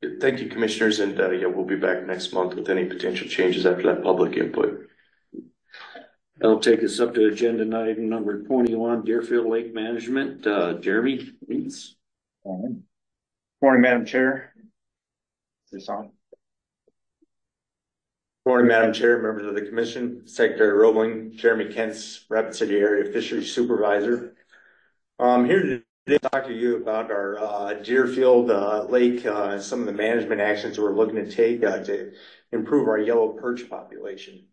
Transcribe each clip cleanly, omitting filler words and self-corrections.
Thank you, commissioners, and yeah, we'll be back next month with any potential changes after that public input. That'll take us up to agenda item number 21, Deerfield Lake Management. Jeremy, please. Morning, Madam Chair. Is this on? Morning, Madam Chair, members of the commission, Secretary Roebling, Jeremy Kentz, Rapid City Area Fisheries Supervisor. Here today to talk to you about our Deerfield Lake, some of the management actions we're looking to take to improve our yellow perch population.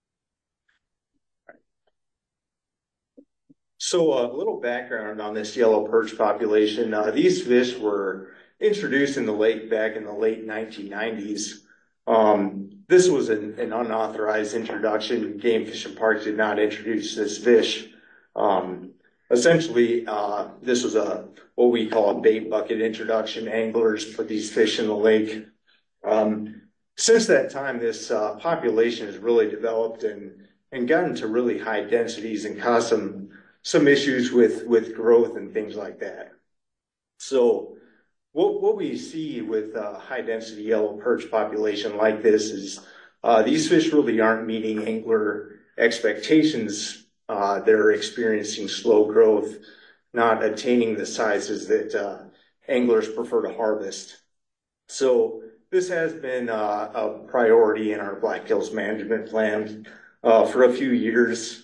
So a little background on this yellow perch population. These fish were introduced in the lake back in the late 1990s. This was an unauthorized introduction. Game Fish and Parks did not introduce this fish. Essentially, this was what we call a bait bucket introduction. Anglers put these fish in the lake. Since that time, this population has really developed and gotten to really high densities and caused some issues with growth and things like that. So what we see with high density yellow perch population like this is these fish really aren't meeting angler expectations. They're experiencing slow growth, not attaining the sizes that anglers prefer to harvest. So this has been a priority in our Black Hills management plan for a few years.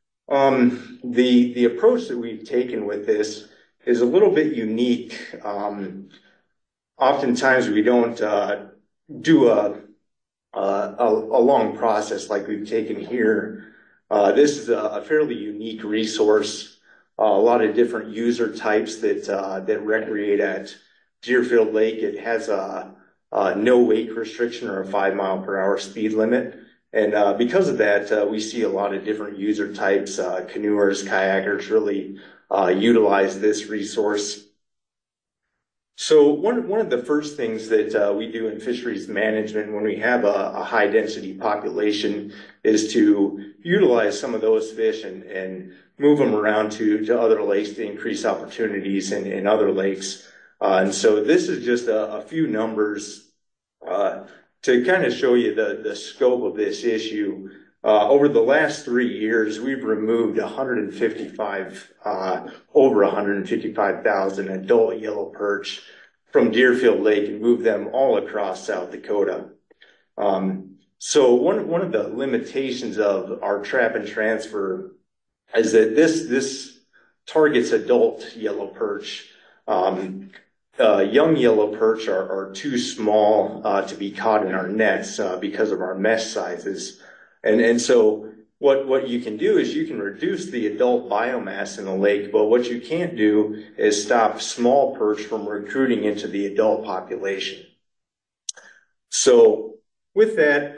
The approach that we've taken with this is a little bit unique. Oftentimes we don't do a long process like we've taken here. This is a fairly unique resource. A lot of different user types that recreate at Deerfield Lake. It has a no wake restriction or a 5 mile per hour speed limit. And because of that, we see a lot of different user types. Canoers, kayakers really utilize this resource. So one of the first things that we do in fisheries management when we have a high density population is to utilize some of those fish and move them around to other lakes to increase opportunities in other lakes. And so this is just a few numbers to kind of show you the scope of this issue. Over the last 3 years, we've removed over 155,000 adult yellow perch from Deerfield Lake and moved them all across South Dakota. So one of the limitations of our trap and transfer is that this targets adult yellow perch. Young yellow perch are too small to be caught in our nets because of our mesh sizes. And so what you can do is you can reduce the adult biomass in the lake, but what you can't do is stop small perch from recruiting into the adult population. So with that,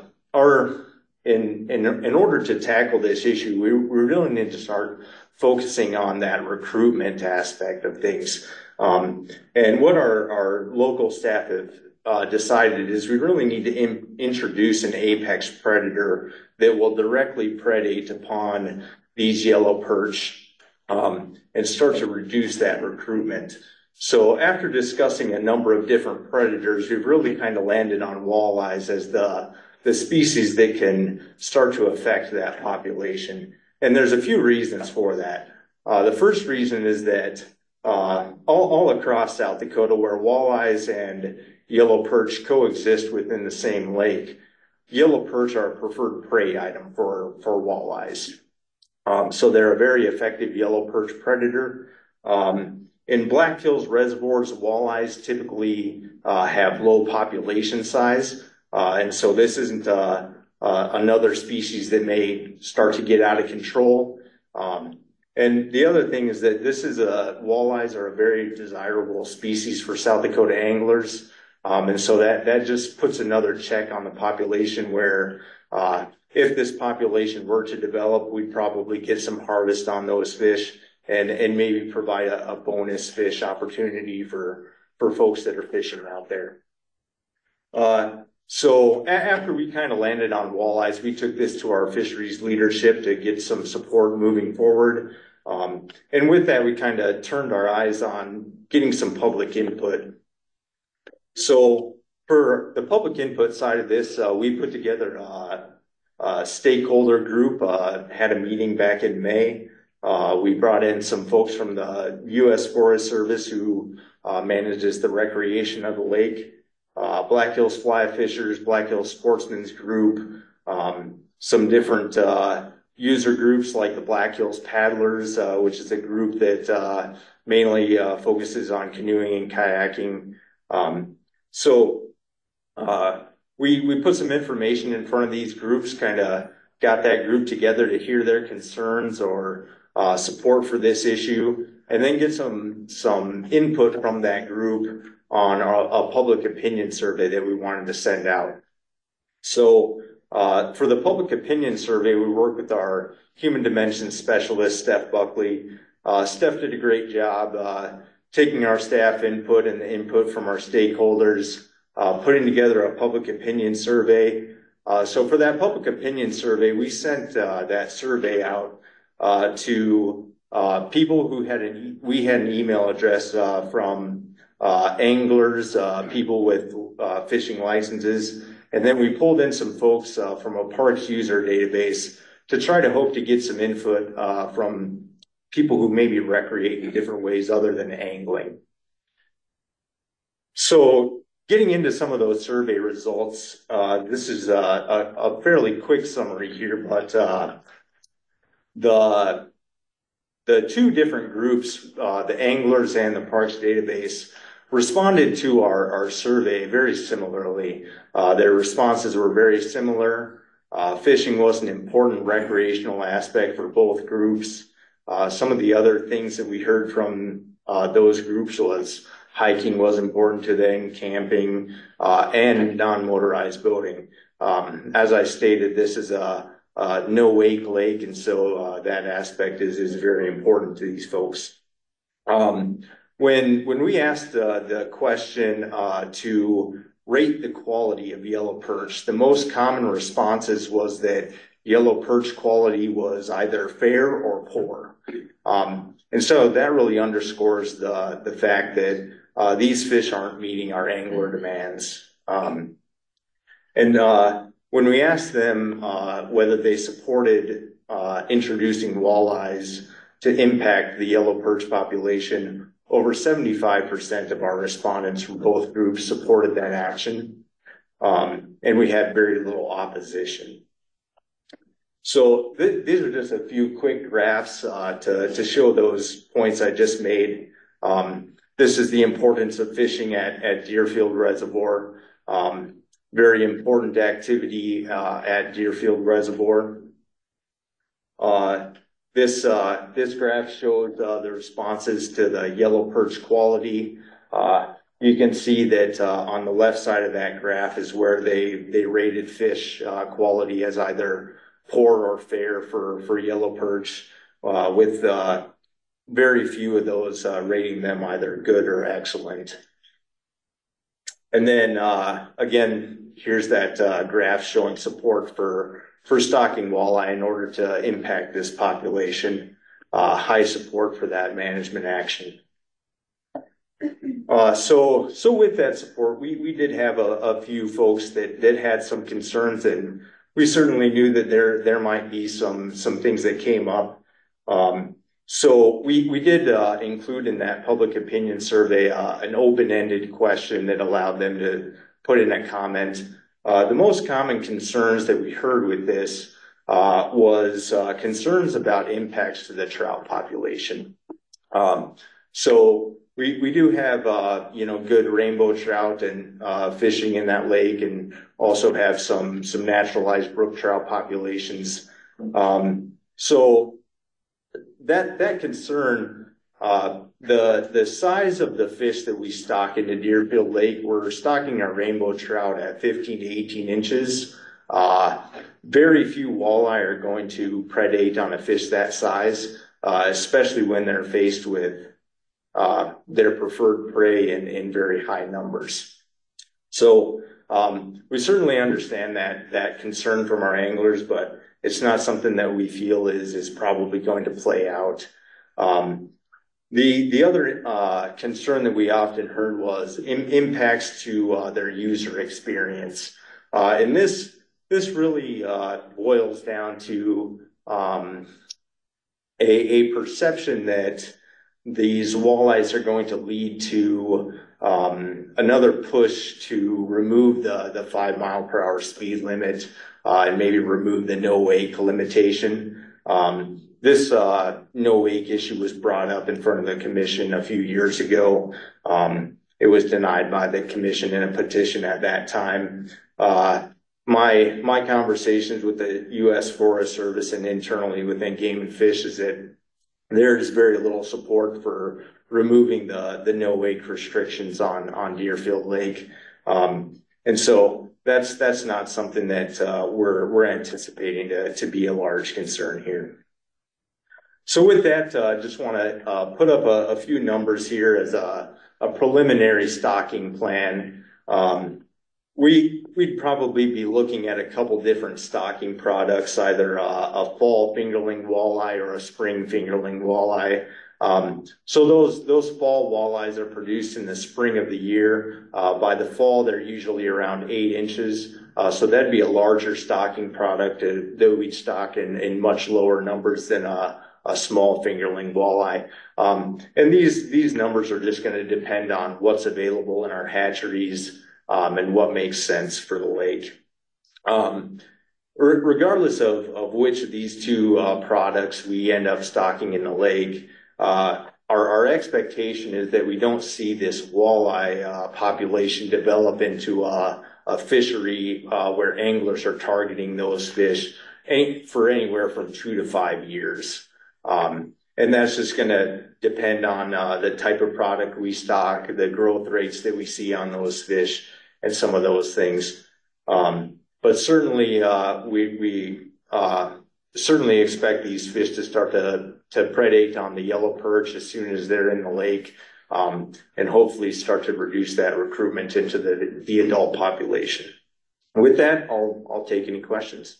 in order to tackle this issue, we really need to start focusing on that recruitment aspect of things. And what our local staff have decided is we really need to introduce an apex predator that will directly predate upon these yellow perch and start to reduce that recruitment. So after discussing a number of different predators, we've really kind of landed on walleyes as the species that can start to affect that population. And there's a few reasons for that. The first reason is that all across South Dakota, where walleyes and yellow perch coexist within the same lake, yellow perch are a preferred prey item for walleyes. So they're a very effective yellow perch predator. In Black Hills reservoirs, walleyes typically have low population size. And so this isn't another species that may start to get out of control. And the other thing is that walleyes are a very desirable species for South Dakota anglers. And so that just puts another check on the population where if this population were to develop, we'd probably get some harvest on those fish and maybe provide a bonus fish opportunity for folks that are fishing out there. So after we kind of landed on walleyes, we took this to our fisheries leadership to get some support moving forward. And with that, we kind of turned our eyes on getting some public input. So for the public input side of this, we put together a stakeholder group, had a meeting back in May. We brought in some folks from the U.S. Forest Service who manages the recreation of the lake, Black Hills Fly Fishers, Black Hills Sportsmen's Group, some different user groups like the Black Hills Paddlers, which is a group that mainly focuses on canoeing and kayaking. We put some information in front of these groups, kind of got that group together to hear their concerns or support for this issue, and then get some input from that group on a public opinion survey that we wanted to send out. So for the public opinion survey, we worked with our human dimensions specialist, Steph Buckley. Steph did a great job taking our staff input and the input from our stakeholders, putting together a public opinion survey. So for that public opinion survey, we sent that survey out to people who we had an email address from anglers, people with fishing licenses, and then we pulled in some folks from a parks user database to try to hope to get some input from people who maybe recreate in different ways other than angling. So getting into some of those survey results, this is a fairly quick summary here, but the two different groups, the anglers and the parks database, responded to our survey very similarly. Their responses were very similar. Fishing was an important recreational aspect for both groups. Some of the other things that we heard from those groups was hiking was important to them, camping, and non-motorized boating. As I stated, this is a no-wake lake, and so that aspect is very important to these folks. When we asked the question to rate the quality of yellow perch, the most common responses was that yellow perch quality was either fair or poor. And so that really underscores the fact that these fish aren't meeting our angler demands. When we asked them whether they supported introducing walleyes to impact the yellow perch population, over 75% of our respondents from both groups supported that action, and we had very little opposition. So these are just a few quick graphs to show those points I just made. This is the importance of fishing at Deerfield Reservoir. Very important activity at Deerfield Reservoir. This graph shows the responses to the yellow perch quality. You can see that on the left side of that graph is where they rated fish quality as either poor or fair for yellow perch, with very few of those rating them either good or excellent. And then again, here's that graph showing support for stocking walleye in order to impact this population. High support for that management action. So with that support, we did have a few folks that had some concerns, and we certainly knew that there might be some things that came up. So we did include in that public opinion survey an open-ended question that allowed them to put in a comment. The most common concerns that we heard with this was concerns about impacts to the trout population. So we do have good rainbow trout and fishing in that lake, and also have some naturalized brook trout populations. So that concern, the size of the fish that we stock into Deerfield Lake, we're stocking our rainbow trout at 15 to 18 inches. Very few walleye are going to predate on a fish that size, especially when they're faced with their preferred prey in very high numbers. So we certainly understand that concern from our anglers, but it's not something that we feel is probably going to play out. The other concern that we often heard was impacts to their user experience. And this really boils down to a perception that these walleyes are going to lead to another push to remove the 5 mile per hour speed limit and maybe remove the no wake limitation. This no wake issue was brought up in front of the commission a few years ago. It was denied by the commission in a petition at that time. My conversations with the U.S. Forest Service and internally within Game and Fish is that there is very little support for removing the no wake restrictions on Deerfield Lake. And so that's not something that we're anticipating to be a large concern here. So with that, just want to put up a few numbers here as a preliminary stocking plan. We'd probably be looking at a couple different stocking products, either a fall fingerling walleye or a spring fingerling walleye. So those fall walleyes are produced in the spring of the year. By the fall, they're usually around 8 inches. So that'd be a larger stocking product that we'd stock in much lower numbers than a small fingerling walleye. And these numbers are just going to depend on what's available in our hatcheries and what makes sense for the lake. Regardless of which of these two products we end up stocking in the lake, our expectation is that we don't see this walleye population develop into a fishery where anglers are targeting those fish for anywhere from 2 to 5 years. And that's just going to depend on the type of product we stock, the growth rates that we see on those fish, and some of those things. But certainly, we certainly expect these fish to start to predate on the yellow perch as soon as they're in the lake, and hopefully start to reduce that recruitment into the adult population. With that, I'll take any questions.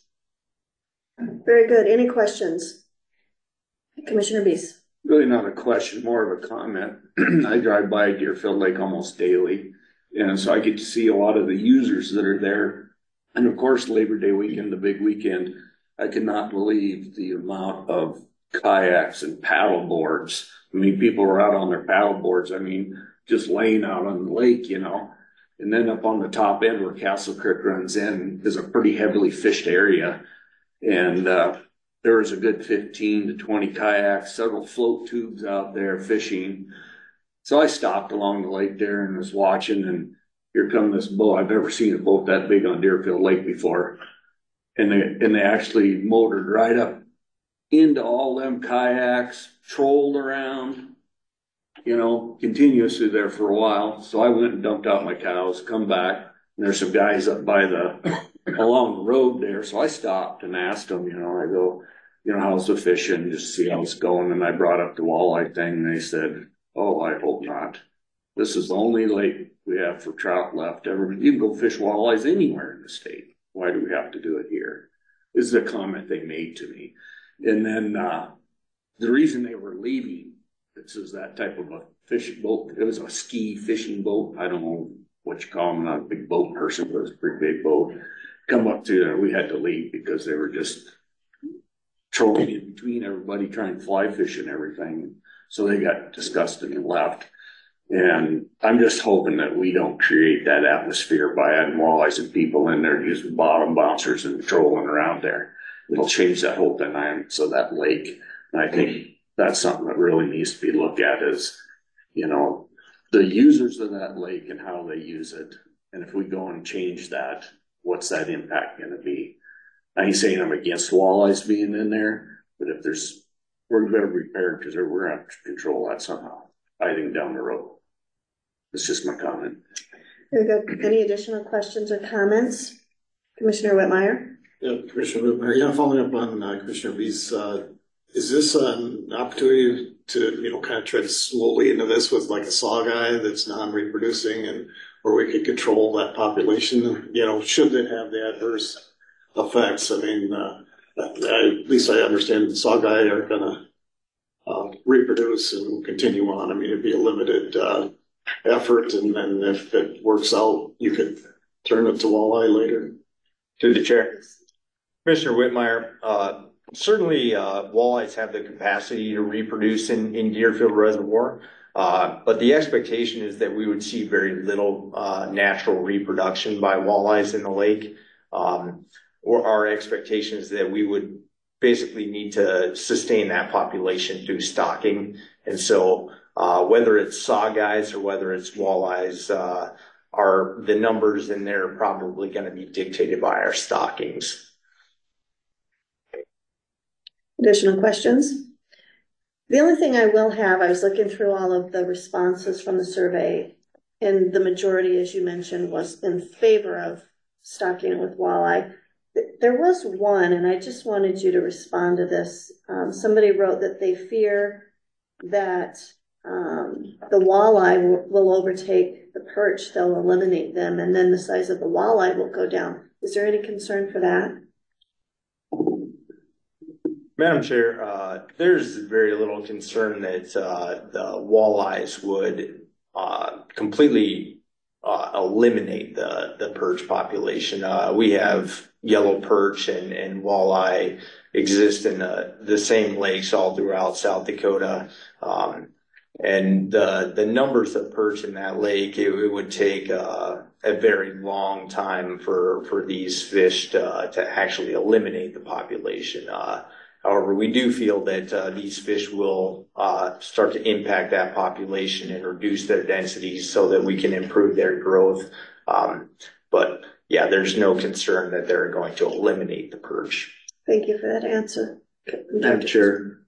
Very good. Any questions? Commissioner Beese. Really not a question, more of a comment. I drive by Deerfield Lake almost daily, and so I get to see a lot of the users that are there. And of course, Labor Day weekend, the big weekend, I cannot believe the amount of kayaks and paddle boards. I mean, people are out on their paddle boards. I mean, just laying out on the lake, you know. And then up on the top end where Castle Creek runs in is a pretty heavily fished area. And there was a good 15 to 20 kayaks, several float tubes out there fishing. So I stopped along the lake there and was watching, and here come this boat. I've never seen a boat that big on Deerfield Lake before. And they actually motored right up into all them kayaks, trolled around, you know, continuously there for a while. So I went and dumped out my cows, come back, and there's some guys up by along the road there. So I stopped and asked them, you know, I go, you know, how's the fishing? Just see how it's going. And I brought up the walleye thing, and they said, oh, I hope not. This is the only lake we have for trout left ever. You can go fish walleyes anywhere in the state. Why do we have to do it here? This is a comment they made to me. And then the reason they were leaving, this is that type of a fishing boat. It was a ski fishing boat. I don't know what you call them. I'm not a big boat person, but it was a pretty big boat. Come up to there, we had to leave because they were just trolling in between everybody trying to fly fish and everything. So they got disgusted and left. And I'm just hoping that we don't create that atmosphere by adding walleyes and people in there using bottom bouncers and trolling around there. It'll change that whole dynamics of that lake. And I think that's something that really needs to be looked at is, you know, the users of that lake and how they use it. And if we go and change that, what's that impact going to be? I ain't saying I'm against walleyes being in there, but if we're better prepared because we're going to have to control that somehow, I think down the road. It's just my comment. Very good. Any additional questions or comments? Commissioner Whitmire? Yeah, Commissioner Whitmire. Yeah, following up on Commissioner Beese, is this an opportunity to, you know, kind of tread slowly into this with like a saw guy that's non-reproducing and where we could control that population, you know, should it have the adverse effects? I mean, at least I understand the saw guy are going reproduce and continue on. I mean, it'd be a limited, effort, and then if it works out, you could turn it to walleye later. To the chair. Commissioner Whitmire, certainly walleyes have the capacity to reproduce in Deerfield Reservoir, but the expectation is that we would see very little natural reproduction by walleyes in the lake. Or our expectation is that we would basically need to sustain that population through stocking. And so whether it's sawguys or whether it's walleyes, are the numbers in there probably going to be dictated by our stockings. Additional questions? The only thing I will have, I was looking through all of the responses from the survey, and the majority, as you mentioned, was in favor of stocking with walleye. There was one, and I just wanted you to respond to this. Somebody wrote that they fear that the walleye will overtake the perch, they'll eliminate them, and then the size of the walleye will go down. Is there any concern for that? Madam Chair, there's very little concern that the walleyes would completely eliminate the perch population. We have yellow perch and walleye exist in the same lakes all throughout South Dakota. And the numbers of perch in that lake, it would take a very long time for these fish to actually eliminate the population. However, we do feel that these fish will start to impact that population and reduce their densities so that we can improve their growth. But yeah, there's no concern that they're going to eliminate the perch. Thank you for that answer. Madam Chair,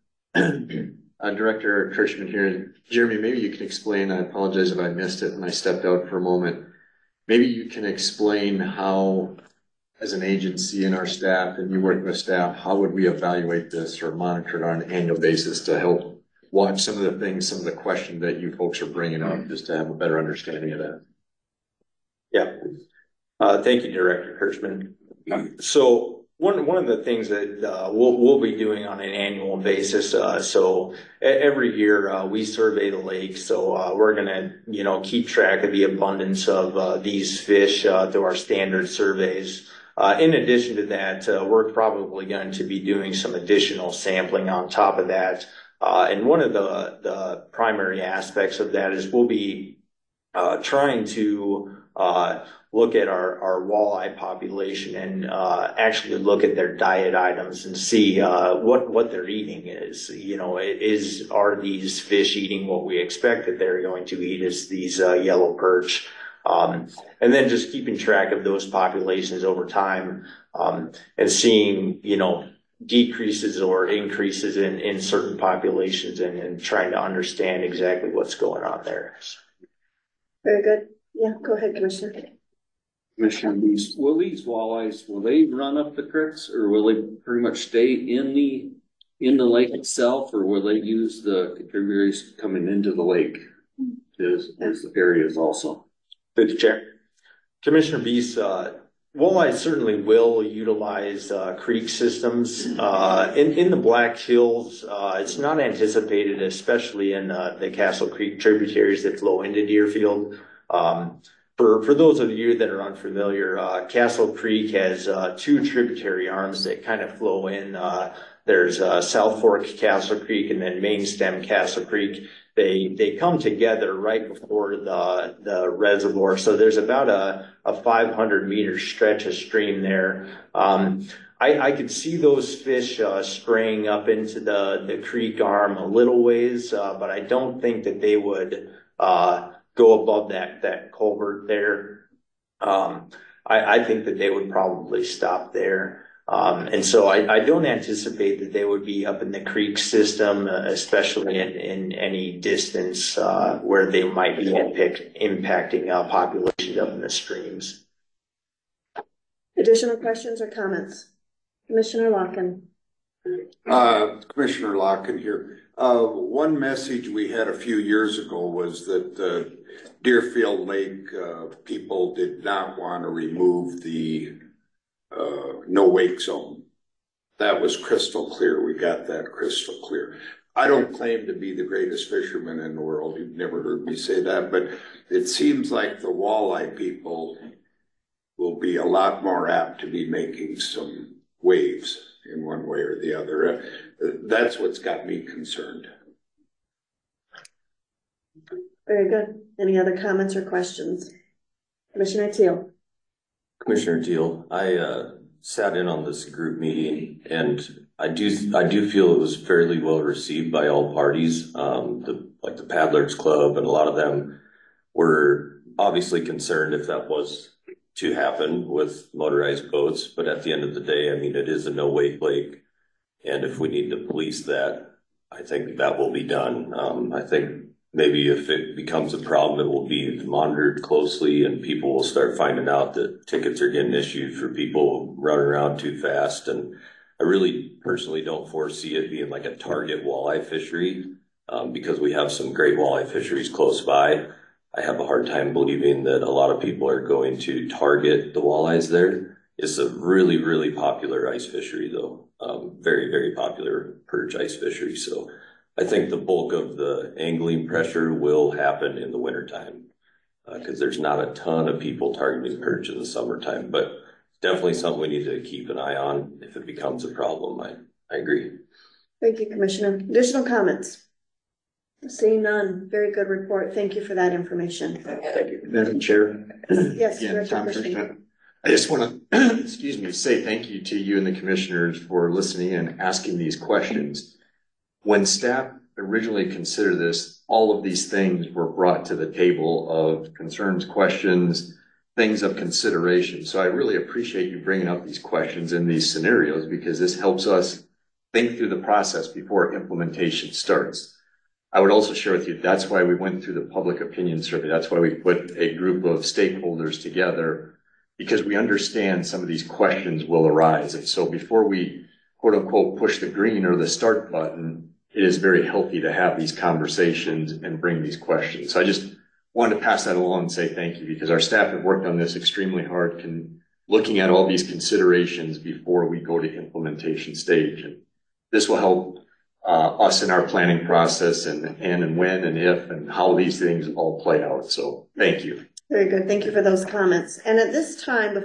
Director Kirschman here. Jeremy, maybe you can explain, I apologize if I missed it when I stepped out for a moment. Maybe you can explain how, as an agency and our staff, and you work with staff, how would we evaluate this or monitor it on an annual basis to help watch some of the things, some of the questions that you folks are bringing up, just to have a better understanding of that? Yeah. Thank you, Director Kirschman. So one of the things that we'll be doing on an annual basis, so every year we survey the lake, so we're gonna keep track of the abundance of these fish through our standard surveys. In addition to that, we're probably going to be doing some additional sampling on top of that. And one of the primary aspects of that is we'll be trying to look at our walleye population and actually look at their diet items and see what they're eating is. Are these fish eating what we expect that they're going to eat, is these yellow perch? And then just keeping track of those populations over time, and seeing, decreases or increases in certain populations and trying to understand exactly what's going on there. Very good. Yeah, go ahead, Commissioner. Commissioner, will these walleyes, will they run up the creeks, or will they pretty much stay in the lake itself, or will they use the contributors coming into the lake as the areas also? Through the chair. Commissioner Beese, walleyes certainly will utilize creek systems. In the Black Hills, it's not anticipated, especially in the Castle Creek tributaries that flow into Deerfield. For those of you that are unfamiliar, Castle Creek has two tributary arms that kind of flow in. There's South Fork Castle Creek and then Main Stem Castle Creek. They come together right before the reservoir. So there's about a 500 meter stretch of stream there. I could see those fish straying up into the creek arm a little ways, but I don't think that they would go above that culvert there. I think that they would probably stop there. And so I don't anticipate that they would be up in the creek system, especially in any distance where they might be impacting populations up in the streams. Additional questions or comments? Commissioner Larkin. Commissioner Larkin here. One message we had a few years ago was that Deerfield Lake people did not want to remove the no wake zone. That was crystal clear. We got that crystal clear. I don't claim to be the greatest fisherman in the world. You've never heard me say that, but it seems like the walleye people will be a lot more apt to be making some waves in one way or the other. That's what's got me concerned. Very good. Any other comments or questions? Commissioner Teal? Commissioner Teal, I sat in on this group meeting, and I do feel it was fairly well received by all parties. Like the Paddlers Club, and a lot of them were obviously concerned if that was to happen with motorized boats. But at the end of the day, I mean, it is a no-wake lake, and if we need to police that, I think that will be done. I think maybe if it becomes a problem, it will be monitored closely, and people will start finding out that tickets are getting issued for people running around too fast. And I really personally don't foresee it being like a target walleye fishery, because we have some great walleye fisheries close by. I have a hard time believing that a lot of people are going to target the walleyes there. It's a really, really popular ice fishery though. Very, very popular perch ice fishery. So I think the bulk of the angling pressure will happen in the wintertime, because there's not a ton of people targeting perch in the summertime, but definitely something we need to keep an eye on if it becomes a problem. I agree. Thank you, Commissioner. Additional comments? Seeing none. Very good report. Thank you for that information. Thank you. Madam Chair. Yes, Again, Director Tom Christian. Frischman. I just want to, excuse me, say thank you to you and the commissioners for listening and asking these questions. When staff originally considered this, all of these things were brought to the table of concerns, questions, things of consideration. So I really appreciate you bringing up these questions in these scenarios, because this helps us think through the process before implementation starts. I would also share with you, that's why we went through the public opinion survey. That's why we put a group of stakeholders together, because we understand some of these questions will arise. And so before we, quote unquote, push the green or the start button, it is very healthy to have these conversations and bring these questions. So I just wanted to pass that along and say thank you, because our staff have worked on this extremely hard, looking at all these considerations before we go to implementation stage. And this will help us in our planning process and when and if and how these things all play out. So thank you. Very good. Thank you for those comments. And at this time,